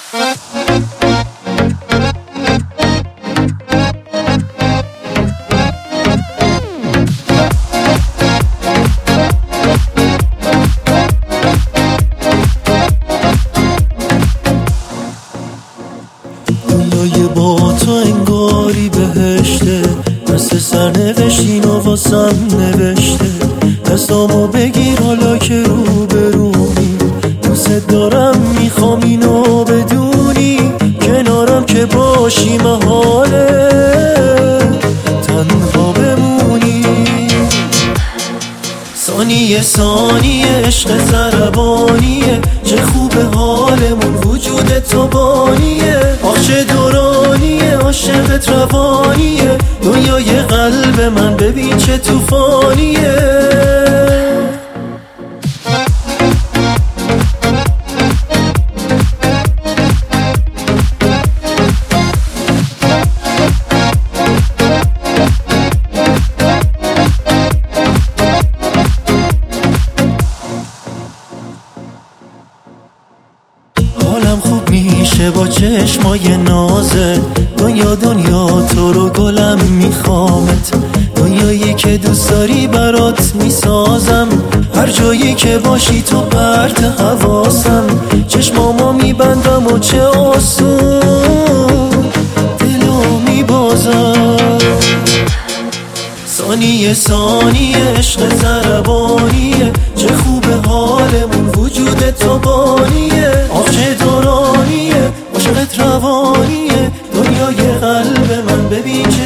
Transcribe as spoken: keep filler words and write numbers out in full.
دنیای با تو انگاری بهشته، مثل سرنوشتین و واسم نوشته. دستامو بگیر حالا که رو برومی، دوست دارم میخوام اینو بدونی، کنارم که باشی محاله تنها بمونی. ثانیه ثانیه عشق ضربانیه، چه خوبه حالمون وجود تو بانیه. آخ چه دورانیه عاشقت روانیه، دنیای قلب من ببین چه توفانیه. حالم خوب میشه با چشمای نازه، دنیا دنیا تو رو گلم میخوامت. دنیایی که دوست داری برات میسازم، هر جایی که باشی تو پرت حواسم. چشمامو میبندم و چه آسون دلو میبازم. ثانیه ثانیه عشق ضربانیه، چه خوبه حالمون وجود تو بانیه. آخ چه دورانیه عاشقت روانیه، دنیای قلب من ببین چه